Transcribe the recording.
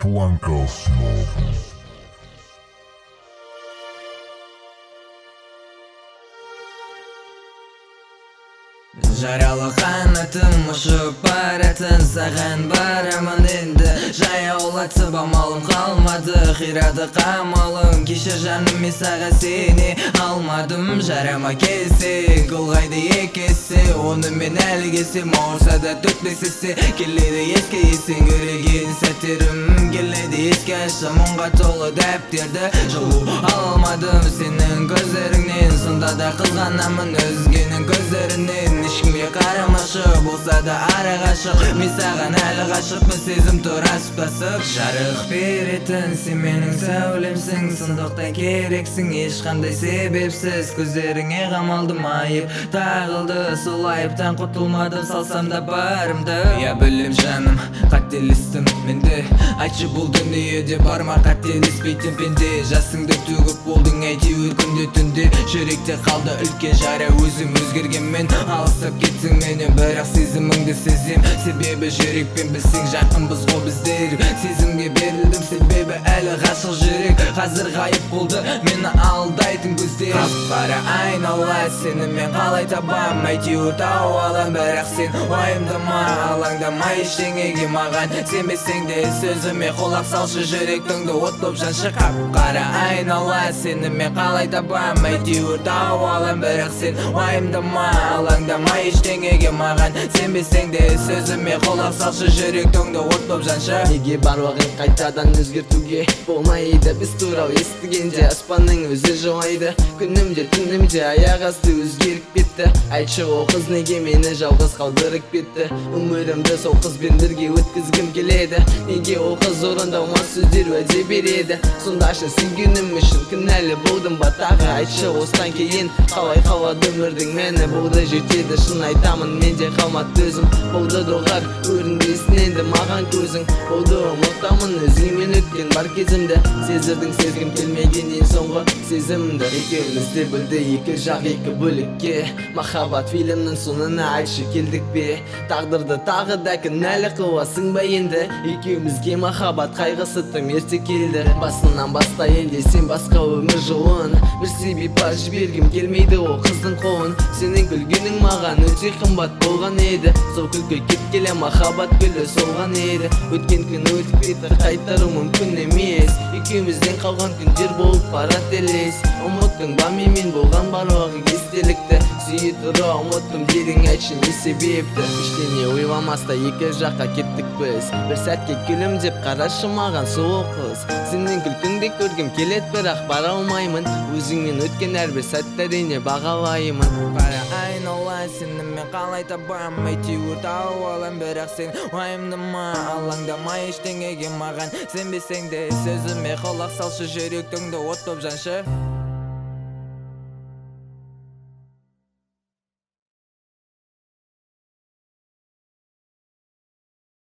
Планка основы. Жаралы қанатым ұшып баратын саған барамын енді жаяулатып амалым қалмады қирады қамалым кеше жаным мен саған сене алмадым жарама келсе қылғайды екесе оны мен әлі келсем ауырса да төкпесесе келеді еске есен көреген сәттерім келеді еске ашсам мұңға толы дәптерді жылу ала алмадым сенің көздеріңнен сонда да қызғанамын өзгенің көздерінен ешкімге қарамашы болса да ара ғашық мен саған әлі ғашықпын сезім тұр аспасып жарық беретін сен менің сәулемсің сондықтан керексің ешқандай себепсіз көздеріңе қамалдым айып тағылды сол айыптан құтылмадым салсам да барымды я білем жаным қателестім менде айтшы бұл дүниеде бар ма қателеспейтін пенде жасыңды төгіп болдың әйтеуір күнде түнде жүректе қалды үлкен жара өзім өзгергенмен алыстап кеттің менен бірақ сезіміңді сезем себебі жүрекпен білсең жақынбыз ғой біздер сезімге берілдім себебі әлі ғашық жүрек қазір ғайып болды мені алдайтын көздер қап-қара айнала сені мен қалай табам әйтеуір тауып алам бірақ сен уайымдама алаңдама ештеңеге маған сенбесең де сөзіме құлақ салшы жүрегіңді от боп жаншы қап-қара айнала сені мен қалай табам әйтеуір тауып алам бірақ сен уайымдама алаңдама ештеңеге маған сенбесең де сөзіме құлақ салшы жүрегіңді от боп жаншы неге бар уақыт қайтадан өзгертуге болмайды біз туралы естігенде аспанның өзі жылайды күнімде түнімде аяқ асты өзгеріп кетті айтшы ол қыз неге мені жалғыз қалдырып кетті өмірімді сол қызбен бірге өткізгім келеді неге ол қыз орындалмас сөздер уәде береді сондашы сүйгенім үшін кінәлі болдым ба тағы айтшы осыдан кейін қалай қалады өмірдің мәні болды жетеді шын айтамын менде қалмады төзім болды доғар көрінбесін енді маған көзің болды ұмытамын өзіңмен өткен бар кезімді сезірдің сезгім келмеген ең соңғы сезімді екеуміз де білді екі жақ екі бөлікке махаббат фильмнің соңына айтшы келдік пе тағдырды тағы да кінәлі қыласың ба енді екеумізге махаббат қайғысы тым ерте келді басынан бастайын десем басқа өмір жолын бір себеп бар жібергім келмейді ол қыздың қолын сенің күлгенің маған өте қымбат болған еді сол күлкі кеткелі махаббат гүлі солған еді өткен күн өтіп кетті қайтару мүмкін емес екеумізден қалған күндер болып барады елес ұмыттың ба менімен болған барлығы естелікті сүйе тұра ұмыттым дедің айтшы не себепті ештеңе ойламаста екі жаққа кеттік біз бір сәтке күлімдеп қарашы маған сұлу қыз сенің күлкіңді көргім келеді бірақ бара алмаймын өзіңмен өткен әрбір сәтті әрине бағалаймын қара айнала сені мен қалай табам әйтеуір тауып алам бірақ сен уайымдама алаңдама ештеңеге маған сенбесең де сөзіме құлақ салшы жүрегіңді от боп жаншы